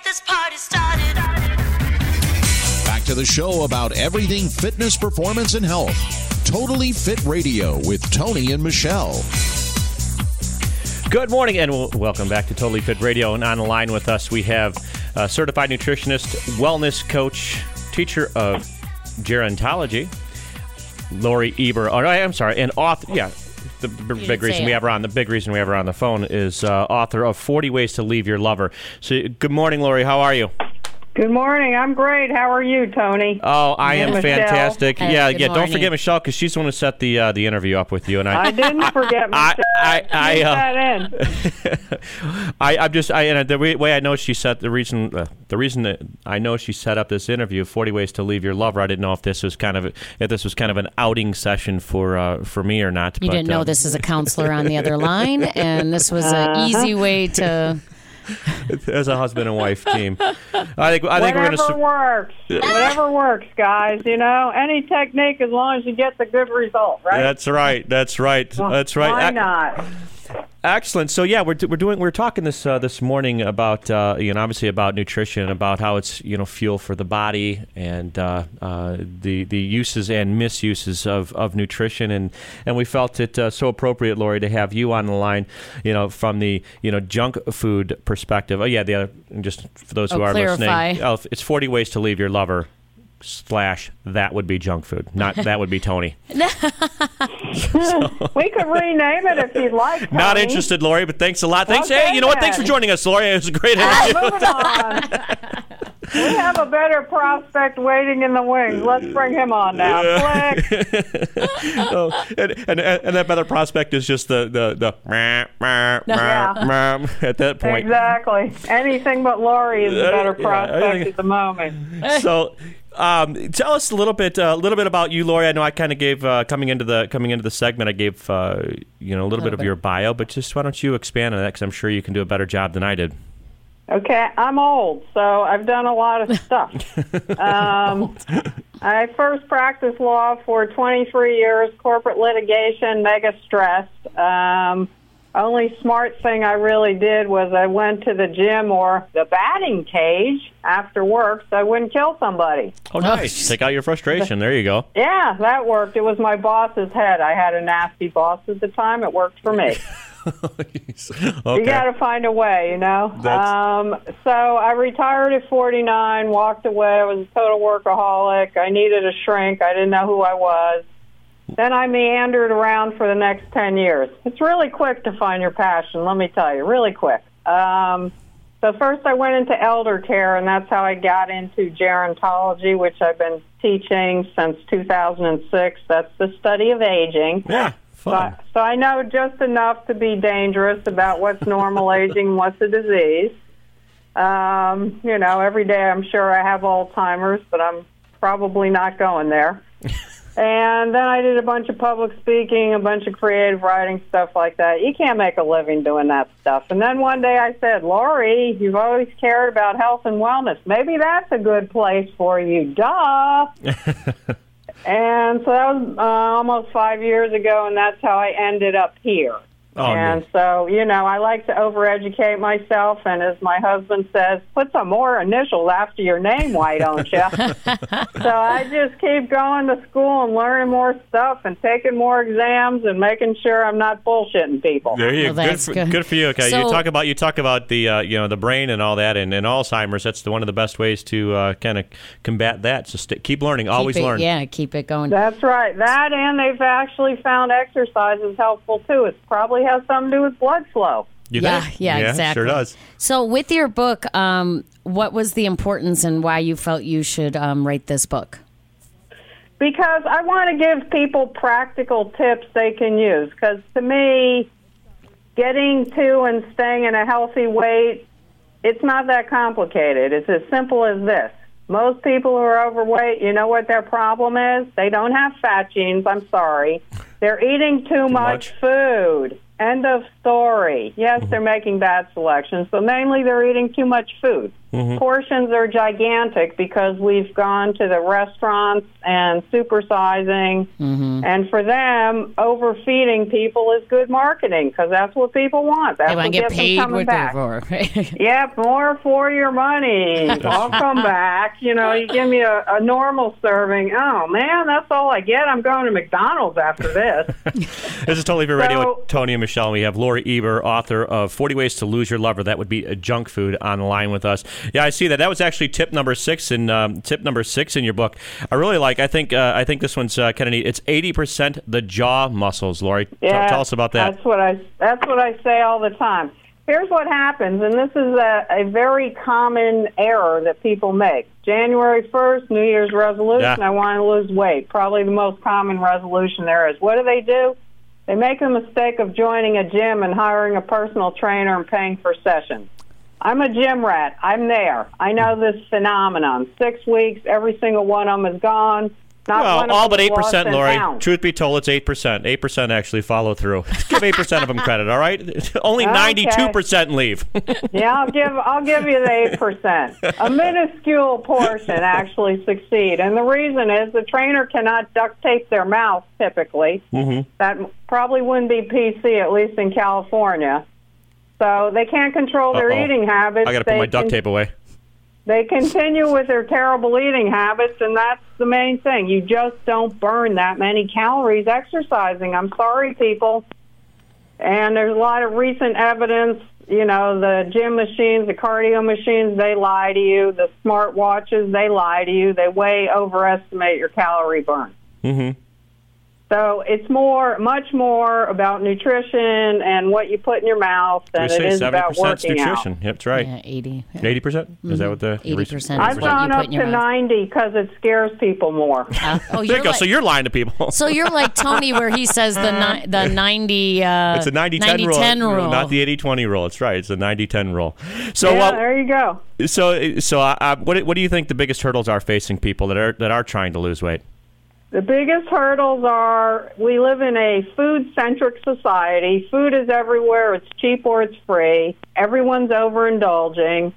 this party started. Back to the show about everything fitness, performance, and health. Totally Fit Radio with Tony and Michelle. Good morning and welcome back to Totally Fit Radio. And on the line with us, we have certified nutritionist, wellness coach, teacher of gerontology, Lori Eber. Oh, I'm sorry, and author. Yeah, the big reason we have her on. The big reason we have her on the phone is author of 40 Ways to Leave Your Lover. So, good morning, Lori. How are you? Good morning. I'm great. How are you, Tony? Oh, I am Michelle. Fantastic. Hey, yeah. Don't forget Michelle, because she's the one who set the interview up with you. And I didn't forget Michelle. The way I know she set the reason that I know she set up this interview, 40 Ways to Leave Your Lover. I didn't know if this was kind of an outing session for me or not. You didn't know this is a counselor on the other line, and this was an easy way to. As a husband and wife team, I think we're going to works. Whatever works, guys. You know, any technique as long as you get the good result, right? That's right. Well, why not? Excellent. So yeah, we're talking this morning about obviously about nutrition, about how it's fuel for the body, and the uses and misuses of nutrition, and we felt it so appropriate, Lori, to have you on the line, from the junk food perspective. Oh yeah, just for those who are clarify. listening, it's 40 Ways to Leave Your Lover. / that would be junk food, not that would be Tony. We could rename it if you'd like, Tony. Not interested, Lori, but thanks a lot. Thanks. Okay, hey, you know what? Thanks for joining us, Lori. It was a great interview. Moving on. We have a better prospect waiting in the wings. Let's bring him on now. Click. And that better prospect is just the at that point. Exactly. Anything but Lori is a better prospect at the moment. So. Tell us a little bit about you, Lori. I know I kind of gave coming into the segment. I gave a little bit of your bio, but just why don't you expand on that? Because I'm sure you can do a better job than I did. Okay, I'm old, so I've done a lot of stuff. I first practiced law for 23 years, corporate litigation, mega stress. Only smart thing I really did was I went to the gym or the batting cage after work so I wouldn't kill somebody. Oh, nice. Take out your frustration. There you go. Yeah, that worked. It was my boss's head. I had a nasty boss at the time. It worked for me. Okay. You got to find a way, So I retired at 49, walked away. I was a total workaholic. I needed a shrink. I didn't know who I was. Then I meandered around for the next 10 years. It's really quick to find your passion, let me tell you, really quick. So first I went into elder care, and that's how I got into gerontology, which I've been teaching since 2006. That's the study of aging. Yeah, fun. So I know just enough to be dangerous about what's normal aging and what's a disease. Every day I'm sure I have Alzheimer's, but I'm probably not going there. And then I did a bunch of public speaking, a bunch of creative writing, stuff like that. You can't make a living doing that stuff. And then one day I said, Lori, you've always cared about health and wellness. Maybe that's a good place for you. Duh. And so that was almost 5 years ago, and that's how I ended up here. Oh, and so, I like to overeducate myself, and as my husband says, put some more initials after your name, why don't you? So I just keep going to school and learning more stuff and taking more exams and making sure I'm not bullshitting people. There you go. Good for you. Okay, So, you talk about the the brain and all that, and Alzheimer's. That's one of the best ways to kind of combat that. So keep learning, always learn. Yeah, keep it going. That's right. That, and they've actually found exercise is helpful too. It probably has something to do with blood flow. Yeah, exactly. Sure does. So with your book, what was the importance and why you felt you should write this book? Because I want to give people practical tips they can use. Because to me, getting to and staying in a healthy weight, it's not that complicated. It's as simple as this. Most people who are overweight, you know what their problem is? They don't have fat genes, I'm sorry. They're eating too much food. End of story. Yes, they're making bad selections, but mainly they're eating too much food. portions are gigantic because we've gone to the restaurants and supersizing. And for them, overfeeding people is good marketing because that's what people want. That's They want what to get gets them paid coming what back. they're for. Yep, more for your money. I'll come back. You know, you give me a normal serving. Oh, man, that's all I get. I'm going to McDonald's after this. This is Totally Fit Radio So- with Tony and Michelle. We have Lori Eber, author of 40 Ways to Lose Your Lover. That would be a junk food, on the line with us. Yeah, I see that. That was actually tip number 6 in your book. I really like. I think this one's kind of neat. It's 80% the jaw muscles. Lori, tell us about that. That's what I say all the time. Here's what happens, and this is a very common error that people make. January 1st, New Year's resolution, I want to lose weight. Probably the most common resolution there is. What do? They make the mistake of joining a gym and hiring a personal trainer and paying for sessions. I'm a gym rat. I'm there. I know this phenomenon. 6 weeks, every single one of them is gone. Well, all but 8%, Lori. Ounce. Truth be told, it's 8%. 8% actually follow through. Give 8% of them credit, all right? Only 92% leave. Yeah, I'll give you the 8%. A minuscule portion actually succeed, and the reason is the trainer cannot duct tape their mouth typically. That probably wouldn't be PC, at least in California. So they can't control their eating habits. I got to put my duct tape away. They continue with their terrible eating habits, and that's the main thing. You just don't burn that many calories exercising. I'm sorry, people. And there's a lot of recent evidence, you know, the gym machines, the cardio machines, they lie to you. The smart watches, they lie to you. They way overestimate your calorie burn. So it's much more about nutrition and what you put in your mouth than it is about working nutrition. out. Yep, that's right. Yeah, 80. 80%? Is that what the 80%? I've gone up to 90 because it scares people more. There you go. So you're lying to people. So you're like Tony, where he says the 90. It's a 90-10 rule, not the 80-20 rule. It's right. It's the 90-10 rule. So there you go. What do you think the biggest hurdles are facing people that are trying to lose weight? The biggest hurdles are we live in a food-centric society. Food is everywhere. It's cheap or it's free. Everyone's overindulging.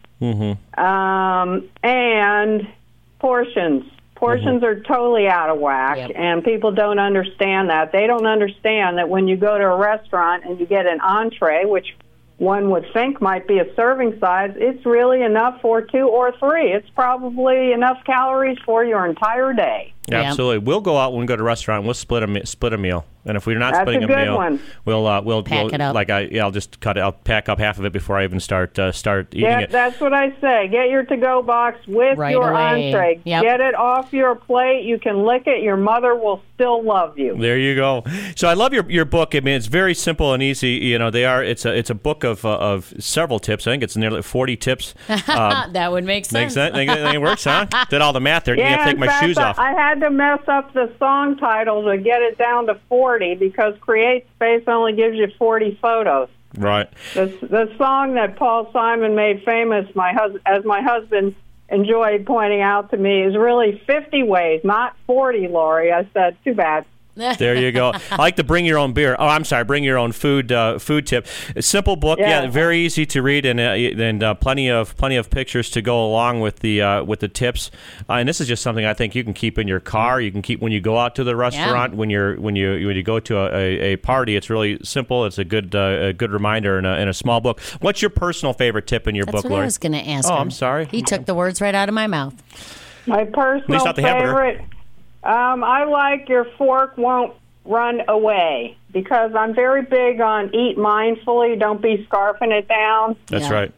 And portions. Portions are totally out of whack, and people don't understand that. They don't understand that when you go to a restaurant and you get an entree, which one would think might be a serving size, it's really enough for 2 or 3. It's probably enough calories for your entire day. Yeah, absolutely. We'll go out when we go to a restaurant. We'll split a meal, and if we're not splitting a meal, we'll pack it up. I'll just cut it. I'll pack up half of it before I even start eating it. Yeah, that's what I say. Get your to-go box with your entree. Get it off your plate. You can lick it. Your mother will still love you. There you go. So I love your book. I mean, it's very simple and easy. You know, it's a book of several tips. I think it's nearly 40 tips. That would make sense. Makes sense. Think it works, huh? Did all the math there. You can't take my shoes off. I had to mess up the song title to get it down to 40 because Create Space only gives you 40 photos. Right. The song that Paul Simon made famous, as my husband enjoyed pointing out to me, is really 50 ways, not 40, Lori. I said, too bad. There you go. I like the bring your own beer. Oh, I'm sorry, bring your own food tip. A simple book, very easy to read, and plenty of pictures to go along with the tips. And this is just something I think you can keep in your car. You can keep when you go out to the restaurant, when you go to a party. It's really simple. It's a good reminder in a small book. What's your personal favorite tip in your book, That's what Lori? I was going to ask. Oh, I'm sorry. He took the words right out of my mouth. My personal not the favorite. hamburger. I like your fork won't run away because I'm very big on eat mindfully. Don't be scarfing it down. That's right.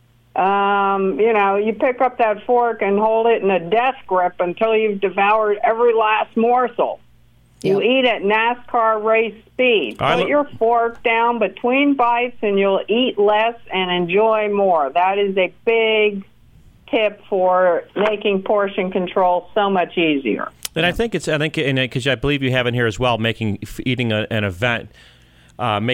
You pick up that fork and hold it in a death grip until you've devoured every last morsel. You eat at NASCAR race speed. Put your fork down between bites and you'll eat less and enjoy more. That is a big tip for making portion control so much easier. And I think because I believe you have in here as well, making eating an event. And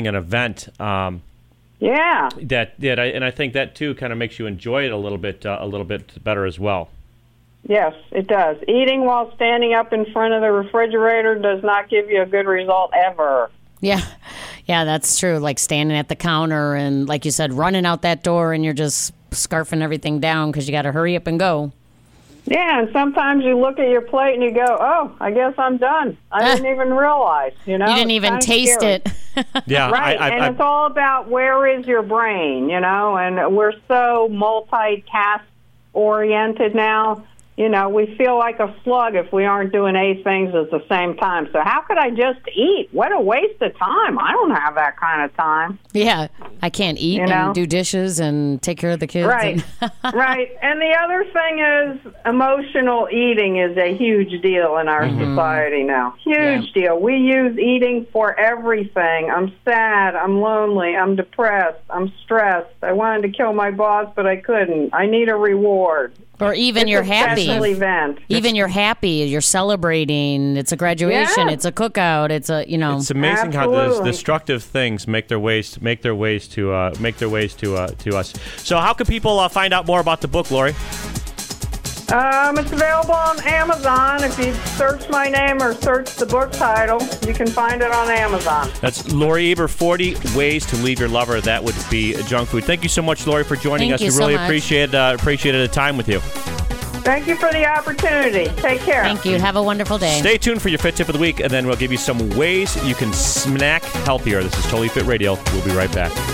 I think that too kind of makes you enjoy it a little bit better as well. Yes, it does. Eating while standing up in front of the refrigerator does not give you a good result ever. Yeah, that's true. Like standing at the counter and, like you said, running out that door and you're just scarfing everything down because you got to hurry up and go. Yeah, and sometimes you look at your plate and you go, "Oh, I guess I'm done. I didn't even realize." You know, you didn't even taste scary. it. Yeah, Right, and it's all about where is your brain, you know, and we're so multitask oriented now. You know, we feel like a slug if we aren't doing 8 things at the same time. So how could I just eat? What a waste of time. I don't have that kind of time. Yeah, I can't eat and do dishes and take care of the kids. Right, right. And the other thing is emotional eating is a huge deal in our society now. Huge deal. We use eating for everything. I'm sad. I'm lonely. I'm depressed. I'm stressed. I wanted to kill my boss, but I couldn't. I need a reward. Or even you're happy. Event. Even you're happy. You're celebrating. It's a graduation. Yeah. It's a cookout. It's a It's amazing how Absolutely. those destructive things make their ways to us. So how can people find out more about the book, Lori? It's available on Amazon. If you search my name or search the book title, you can find it on Amazon. That's Lori Eber, 40 Ways to Leave Your Lover. That would be junk food. Thank you so much, Lori, for joining us. Thank you We really so much. appreciated the time with you. Thank you for the opportunity. Take care. Thank you. Have a wonderful day. Stay tuned for your Fit Tip of the Week, and then we'll give you some ways you can snack healthier. This is Totally Fit Radio. We'll be right back.